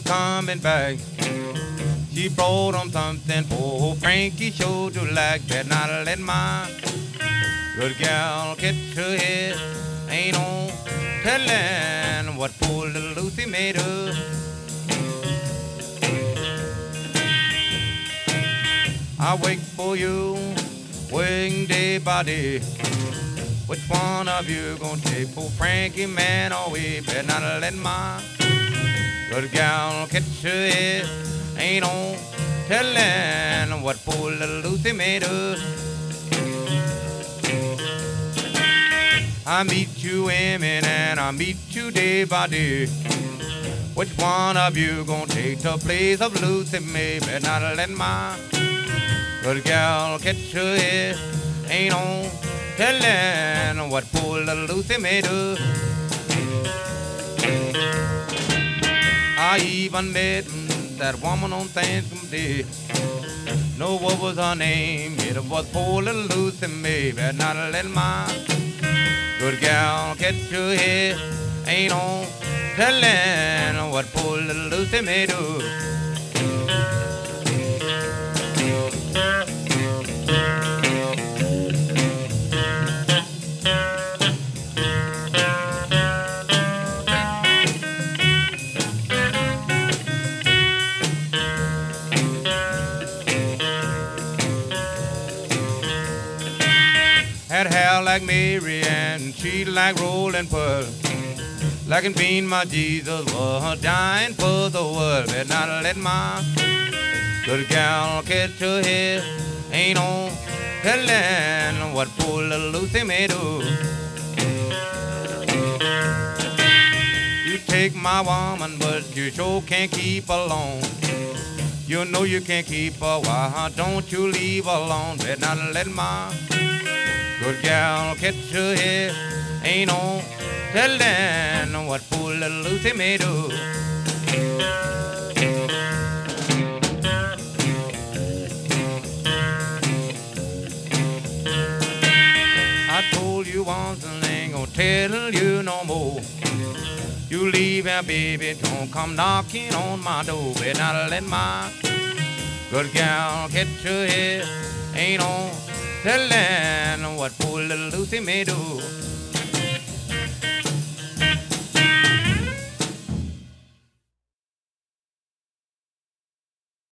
coming back. She brought him something for Frankie showed to like. Better not let my good gal catch her head. Ain't no telling what poor little Lucy made of. I wait for you, waiting day by day. Which one of you gonna take poor Frankie man away? Better not let my good gal catch her head. Ain't no telling what poor little Lucy made of. I meet you women and I meet you day by day. Which one of you gonna take the place of Lucy May? Better not let my good gal catch her head. Ain't no telling what poor little Lucy made of. I even met that woman on Thanksgiving Day. Know what was her name? It was poor little Lucy May. Better not let my good gal catch her head. Ain't no telling what poor little Lucy made of. Had hair like Mary and she like rolling pearl. Like and bean my Jesus was dying for the world. Better not let my good gal catch her head. Ain't no telling what poor little Lucy made of. You take my woman, but you sure can't keep her long. You know you can't keep her, why don't you leave her alone? Better not let my good gal catch her head. Ain't no telling what poor little Lucy made of. I told you once and ain't gonna tell you no more. You leave here, baby, don't come knocking on my door. Better not let my good gal catch her head. Ain't no telling what poor little Lucy may do.